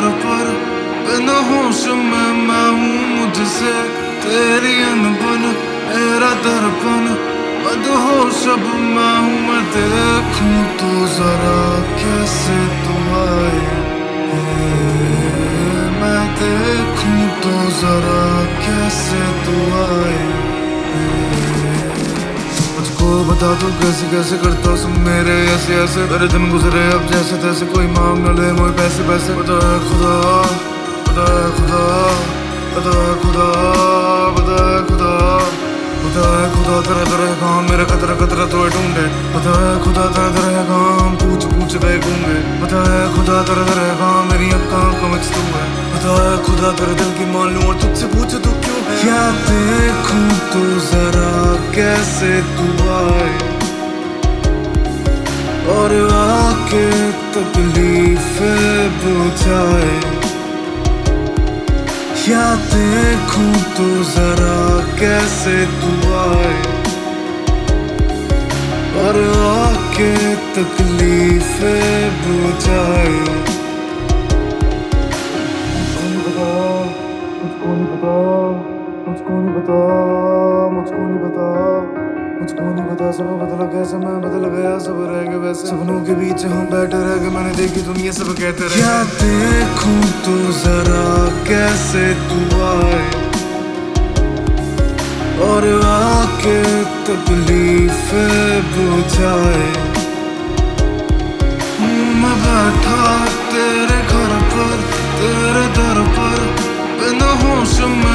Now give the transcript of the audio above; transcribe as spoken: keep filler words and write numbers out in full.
दर पर बिन होश में मैं हूँ मुझसे तेरी अनबन मेरा दर्पण मदहोश अब मैं हूँ। मैं देखूं तो जरा कैसे तू आए, मैं देखूं तो जरा कैसे तू आए। मुझको बता तू कैसे कैसे करता सब मेरे ऐसे ऐसे मेरे दिन गुजरे अब जैसे तैसे कोई मांग न ले मोए पैसे पैसे। बता है खुदा बता है खुदा बता है खुदा बता है खुदा बता है खुदा तेरा तेरा काम मेरा कतरा कतरा तो ढूंढे। बता है खुदा तेरा तेरा काम पूछ पूछ गए गूंगे। बता है खुदा तेरा तेरा काम मेरी अक्कां कमच तू है। बता है खुदा तेरे दिल की मान लूं और तुझसे पूछ तू क्यों है। क्या देखूं तो जरा कैसे तू आए और आके तकलीफें बुझाए। क्या देखूं तो जरा कैसे तू आए और आके तकलीफें बुझाए। मुझको नहीं पता मुझको नहीं पता मुझको नहीं पता मुझको नहीं पता सब बदल गया समय बदल गया सब रह गए वैसे सपनों के बीच हम बैठे रह गए। मैंने देखी दुनिया सब कहते रहे। क्या देखूं तो जरा कैसे तू आए और आके तकलीफें बुझाए। मैं बैठा तेरे घर पर तेरे दर पर बिन होश में